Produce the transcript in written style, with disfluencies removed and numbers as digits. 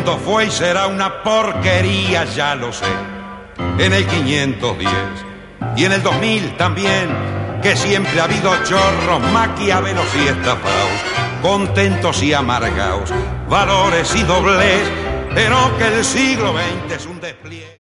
mundo fue y será una porquería, ya lo sé. En el 510 y en el 2000 también, que siempre ha habido chorros, maquiavelos y estafaos, contentos y amargaos, valores y doblez, pero que el siglo XX es un despliegue.